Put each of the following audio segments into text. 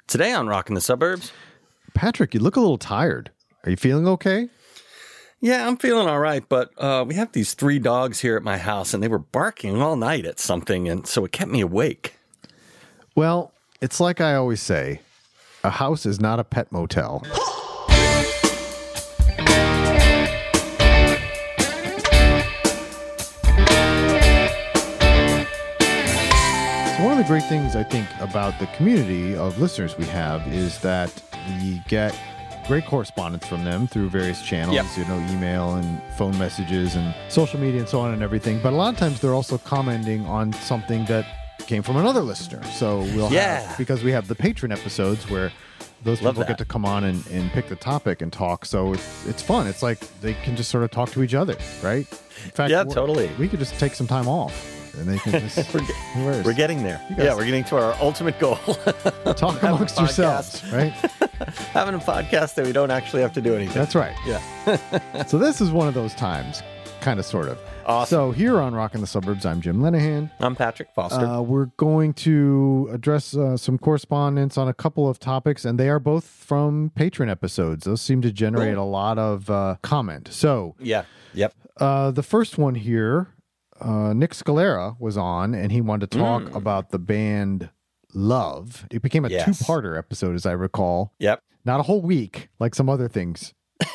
Today on Rockin' the Suburbs. Patrick, you look a little tired. Are you feeling okay? Yeah, I'm feeling all right, but we have these 3 dogs here at my house, and they were barking all night at something, and so it kept me awake. Well, it's like I always say, a house is not a pet motel. One of the great things I think about the community of listeners we have is that we get great correspondence from them through various channels, email and phone messages and social media and so on and everything. But a lot of times they're also commenting on something that came from another listener. So we'll have, because we have the patron episodes where those people get to come on and pick the topic and talk. So it's fun. It's like they can just sort of talk to each other, right? In fact, totally. We could just take some time off. And they can just we're getting there. Yeah, we're getting to our ultimate goal. Talk amongst yourselves, right? Having a podcast that we don't actually have to do anything. That's right. Yeah. So this is one of those times, kind of, sort of. Awesome. So here on Rockin' the Suburbs, I'm Jim Lenahan. I'm Patrick Foster. We're going to address some correspondence on a couple of topics, and they are both from patron episodes. Those seem to generate a lot of comment. So the first one here, Nick Scalera was on, and he wanted to talk about the band Love. It became a two-parter episode, as I recall. Yep. Not a whole week, like some other things,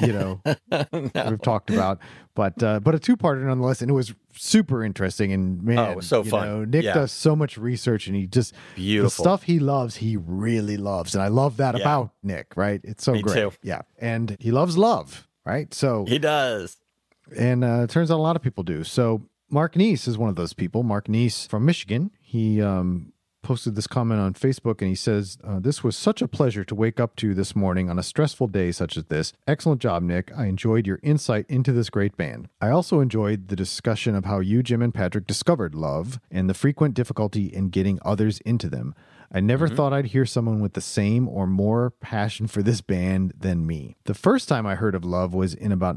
we've talked about, but a two-parter nonetheless, and it was super interesting. And man, it was so fun. Nick does so much research, and he just the stuff he loves, he really loves, and I love that about Nick. Right? It's so Me great. too. Yeah, and he loves love. Right? So he does, and it turns out a lot of people do. So. Mark Neese is one of those people. Mark Neese from Michigan. He posted this comment on Facebook, and he says, this was such a pleasure to wake up to this morning on a stressful day such as this. Excellent job, Nick. I enjoyed your insight into this great band. I also enjoyed the discussion of how you, Jim, and Patrick discovered Love and the frequent difficulty in getting others into them. I never thought I'd hear someone with the same or more passion for this band than me. The first time I heard of Love was in about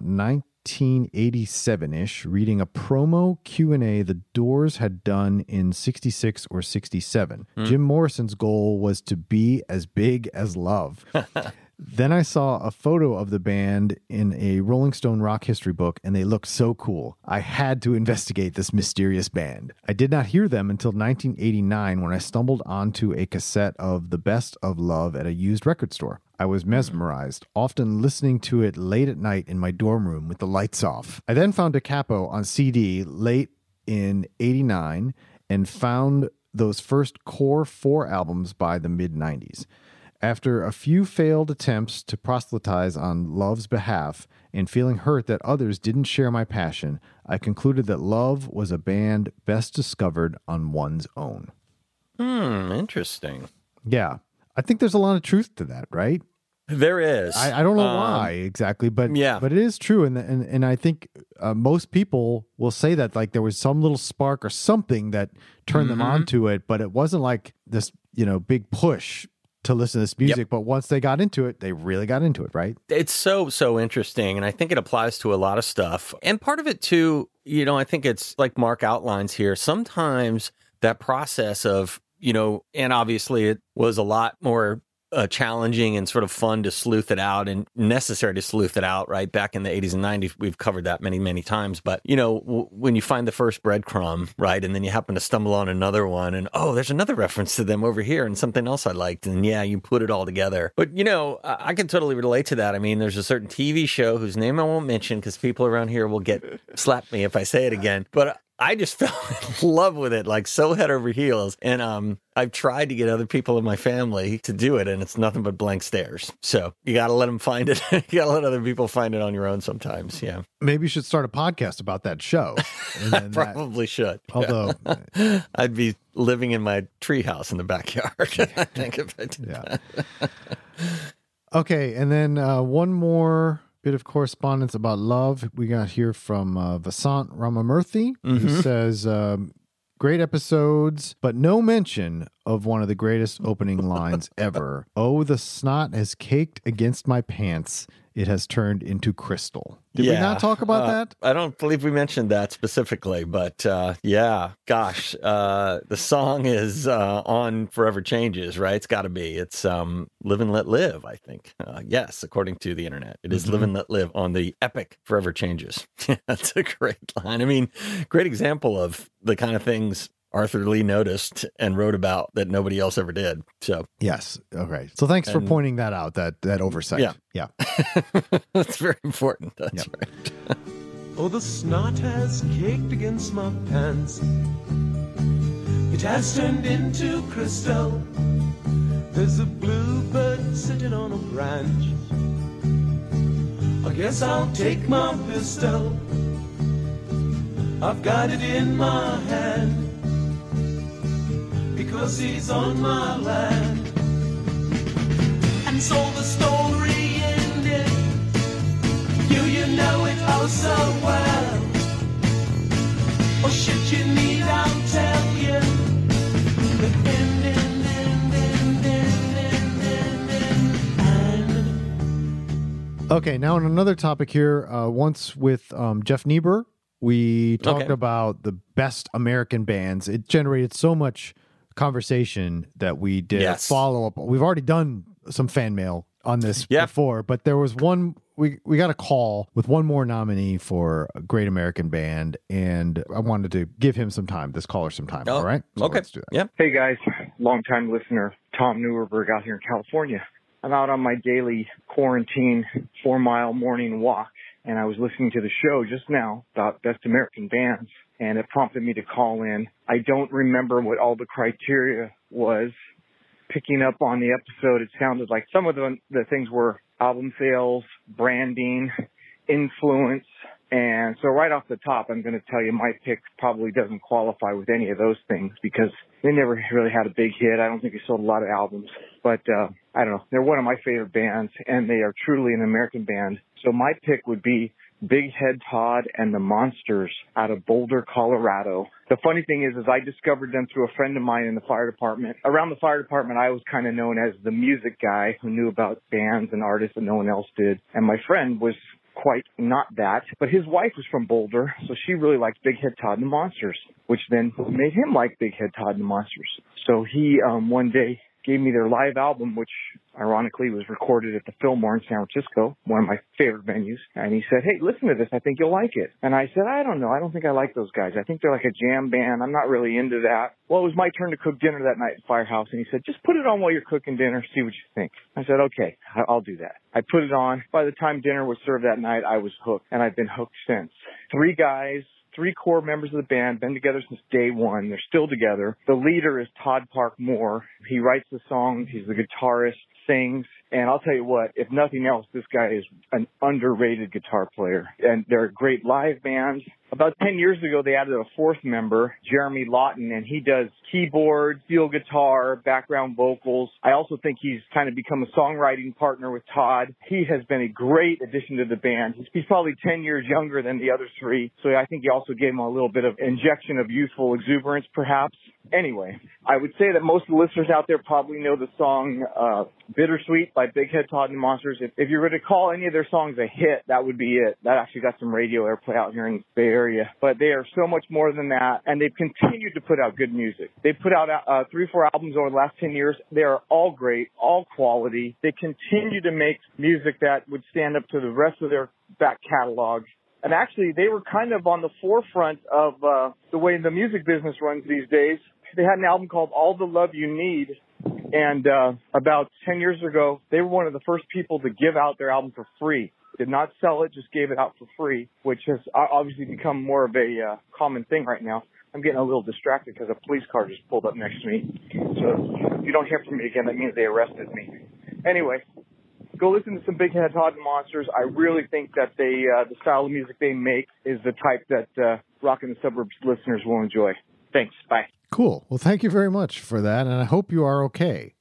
1987-ish, reading a promo Q&A the Doors had done in 66 or 67. Jim Morrison's goal was to be as big as Love. Then I saw a photo of the band in a Rolling Stone rock history book, and they looked so cool. I had to investigate this mysterious band. I did not hear them until 1989 when I stumbled onto a cassette of The Best of Love at a used record store. I was mesmerized, often listening to it late at night in my dorm room with the lights off. I then found Da Capo on CD late in 89 and found those first core 4 albums by the mid-90s. After a few failed attempts to proselytize on Love's behalf and feeling hurt that others didn't share my passion, I concluded that Love was a band best discovered on one's own. Interesting. Yeah. I think there's a lot of truth to that, right? There is. I don't know why exactly, but it is true. And I think most people will say that like there was some little spark or something that turned them on to it, but it wasn't like this, big push to listen to this music. But once they got into it, they really got into it, right? It's so interesting. And I think it applies to a lot of stuff. And part of it too, I think it's like Mark outlines here. Sometimes that process of, and obviously it was a lot more challenging and sort of fun to sleuth it out and necessary to sleuth it out, right? Back in the 80s and 90s, we've covered that many, many times. But, when you find the first breadcrumb, right, and then you happen to stumble on another one and, there's another reference to them over here and something else I liked. And you put it all together. But, I can totally relate to that. I mean, there's a certain TV show whose name I won't mention because people around here will slap me if I say it again. But I just fell in love with it, like so head over heels. And I've tried to get other people in my family to do it, and it's nothing but blank stares. So you got to let them find it. You got to let other people find it on your own sometimes. Yeah. Maybe you should start a podcast about that show. I probably should. Although I'd be living in my treehouse in the backyard. I think if I did that. Okay. And then one more bit of correspondence about Love we got here from Vasant Ramamurthy, who says, great episodes, but no mention of one of the greatest opening lines ever. Oh, the snot has caked against my pants. It has turned into crystal. Did we not talk about that? I don't believe we mentioned that specifically, but yeah, gosh, the song is on Forever Changes, right? It's got to be. It's Live and Let Live, I think. Yes, according to the internet. It is Live and Let Live on the epic Forever Changes. That's a great line. I mean, great example of the kind of things Arthur Lee noticed and wrote about that nobody else ever did. So yes. Okay. So thanks for pointing that out, that oversight. Yeah. That's very important. That's right. Oh, the snot has caked against my pants. It has turned into crystal. There's a bluebird sitting on a branch. I guess I'll take my pistol. I've got it in my hand. Because he's on my land. And so the story ended. You know it oh so well. Oh shit, you need, I'll tell you. The end. Okay, now on another topic here, once with Jeff Niebuhr, we talked about the best American bands. It generated so much conversation that we did a follow-up. We've already done some fan mail on this before, but there was one, we got a call with one more nominee for a great American band, and I wanted to give him some time, this caller some time. All right? So let's do that. Yeah. Hey guys, long-time listener, Tom Neuerberg out here in California. I'm out on my daily quarantine 4-mile morning walk, and I was listening to the show just now about best American bands, and it prompted me to call in. I don't remember what all the criteria was. Picking up on the episode, it sounded like some of the things were album sales, branding, influence. And so right off the top, I'm going to tell you my pick probably doesn't qualify with any of those things because they never really had a big hit. I don't think they sold a lot of albums. But I don't know. They're one of my favorite bands, and they are truly an American band. So my pick would be Big Head Todd and the Monsters out of Boulder, Colorado. The funny thing is I discovered them through a friend of mine in the fire department. Around the fire department, I was kind of known as the music guy who knew about bands and artists that no one else did. And my friend was quite not that, but his wife was from Boulder, so she really liked Big Head Todd and the Monsters, which then made him like Big Head Todd and the Monsters. So he one day gave me their live album, which ironically was recorded at the Fillmore in San Francisco, one of my favorite venues. And he said, hey, listen to this. I think you'll like it. And I said, I don't know. I don't think I like those guys. I think they're like a jam band. I'm not really into that. Well, it was my turn to cook dinner that night at Firehouse. And he said, just put it on while you're cooking dinner. See what you think. I said, okay, I'll do that. I put it on. By the time dinner was served that night, I was hooked. And I've been hooked since. 3 guys. 3 core members of the band, been together since day one. They're still together. The leader is Todd Park Moore. He writes the songs. He's the guitarist, sings. And I'll tell you what, if nothing else, this guy is an underrated guitar player. And they're a great live band. About 10 years ago, they added a 4th member, Jeremy Lawton, and he does keyboard, steel guitar, background vocals. I also think he's kind of become a songwriting partner with Todd. He has been a great addition to the band. He's probably 10 years younger than the other 3, so I think he also gave him a little bit of injection of youthful exuberance, perhaps. Anyway, I would say that most of the listeners out there probably know the song Bittersweet by Big Head Todd and the Monsters. If you were to call any of their songs a hit, that would be it. That actually got some radio airplay out here in the Bay Area. But they are so much more than that, and they've continued to put out good music. They've put out 3 or 4 albums over the last 10 years. They are all great, all quality. They continue to make music that would stand up to the rest of their back catalog. And actually, they were kind of on the forefront of the way the music business runs these days. They had an album called All the Love You Need. And about 10 years ago, they were one of the first people to give out their album for free. Did not sell it, just gave it out for free, which has obviously become more of a common thing right now. I'm getting a little distracted because a police car just pulled up next to me. So if you don't hear from me again, that means they arrested me. Anyway, go listen to some Big Head Todd and Monsters. I really think that the style of music they make is the type that Rockin' the Suburbs listeners will enjoy. Thanks. Bye. Cool. Well, thank you very much for that, and I hope you are okay.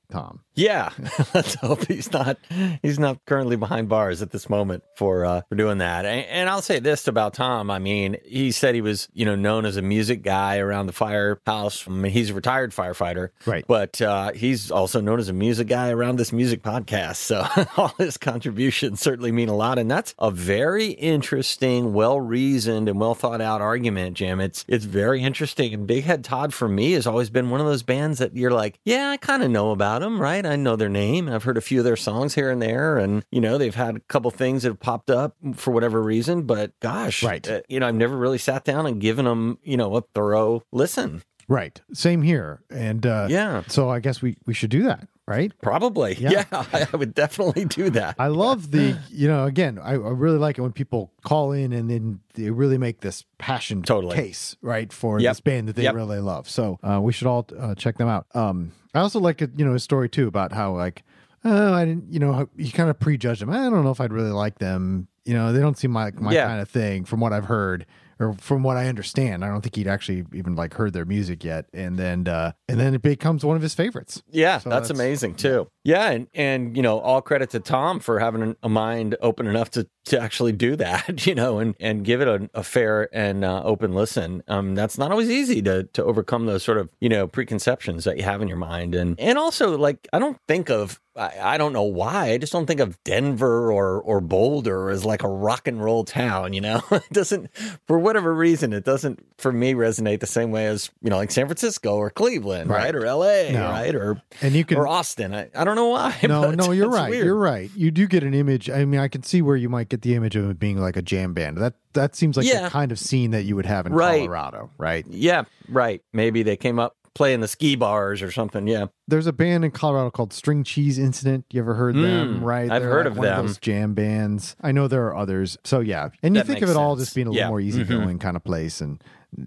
Tom. Yeah, let's hope he's not currently behind bars at this moment for doing that. And I'll say this about Tom. I mean, he said he was, known as a music guy around the firehouse. I mean, he's a retired firefighter, right? But he's also known as a music guy around this music podcast. So all his contributions certainly mean a lot. And that's a very interesting, well-reasoned, and well-thought-out argument, Jim. It's very interesting. And Big Head Todd, for me, has always been one of those bands that you're like, yeah, I kind of know about them, right? I know their name. I've heard a few of their songs here and there. And, they've had a couple things that have popped up for whatever reason. But gosh, right. I've never really sat down and given them, a thorough listen. Right. Same here. And so I guess we should do that, right? Probably. Yeah, I would definitely do that. I love the, again, I really like it when people call in and then they really make this passion case, right, for this band that they really love. So we should all check them out. I also like, his story too about how I didn't, you kind of prejudge them. I don't know if I'd really like them. They don't seem like my kind of thing from what I've heard. Or from what I understand, I don't think he'd actually even heard their music yet, and then it becomes one of his favorites. Yeah, so that's amazing too. Yeah, and all credit to Tom for having a mind open enough to actually do that, and give it a fair and open listen. That's not always easy to overcome those sort of preconceptions that you have in your mind, and also I don't think of. I don't know why. I just don't think of Denver or Boulder as like a rock and roll town, It doesn't, for whatever reason, it doesn't, for me, resonate the same way as, like San Francisco or Cleveland, right? Or LA, right? Or Austin. I don't know why. No, you're right. Weird. You're right. You do get an image. I mean, I can see where you might get the image of it being like a jam band. That seems like the kind of scene that you would have in Colorado, right? Yeah, right. Maybe they came up playing the ski bars or something. Yeah. There's a band in Colorado called String Cheese Incident. You ever heard them? Right. I've heard of one them. Of those jam bands. I know there are others. So yeah. And you think of it all just being a little more easygoing kind of place, and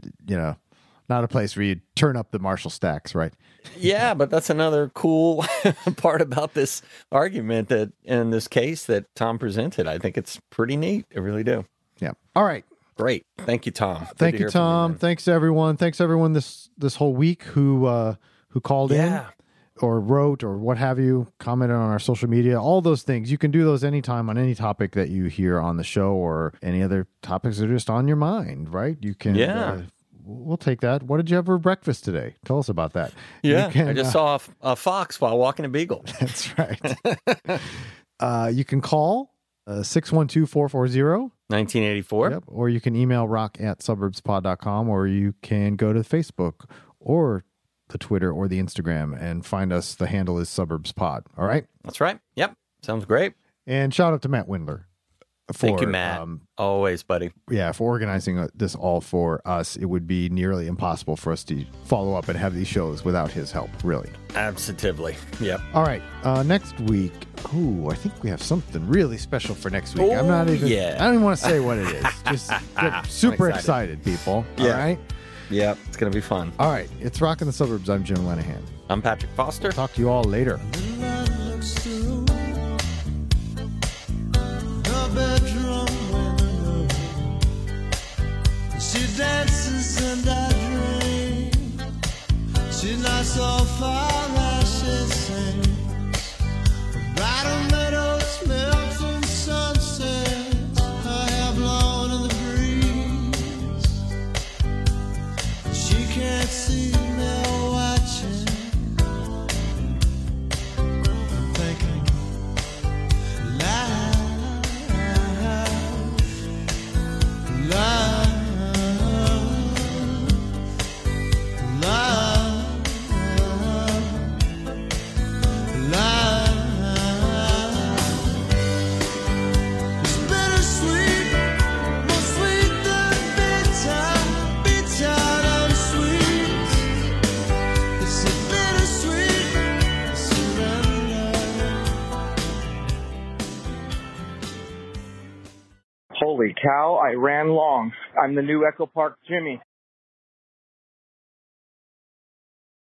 not a place where you turn up the Marshall stacks, right? Yeah, but that's another cool part about this argument that in this case that Tom presented. I think it's pretty neat. I really do. Yeah. All right. Great. Thank you, Tom. Thank you, Tom. Thanks to everyone. Thanks to everyone this whole week who called in or wrote or what have you, commented on our social media, all those things. You can do those anytime on any topic that you hear on the show or any other topics that are just on your mind, right? You can we'll take that. What did you have for breakfast today? Tell us about that. Yeah, I just saw a fox while walking a beagle. That's right. You can call 612-440 1984. Yep. Or you can email rock@suburbspod.com, or you can go to Facebook or the Twitter or the Instagram and find us. The handle is SuburbsPod. All right? That's right. Yep. Sounds great. And shout out to Matt Windler. Thank you, Matt. Always, buddy. Yeah, for organizing this all for us. It would be nearly impossible for us to follow up and have these shows without his help, really. Absolutely. Yep. All right. Next week, I think we have something really special for next week. I'm not even, I don't even want to say what it is. Just get super excited, people. All right? Yeah, it's going to be fun. All right. It's Rockin' the Suburbs. I'm Jim Lenahan. I'm Patrick Foster. Talk to you all later. Bedroom window. She dances and I dream. She's not so far as she sings. About a meadow's melting sunsets. Her hair blown in the breeze. She can't see me watching. I'm thinking, love. Holy cow, I ran long. I'm the new Echo Park Jimmy.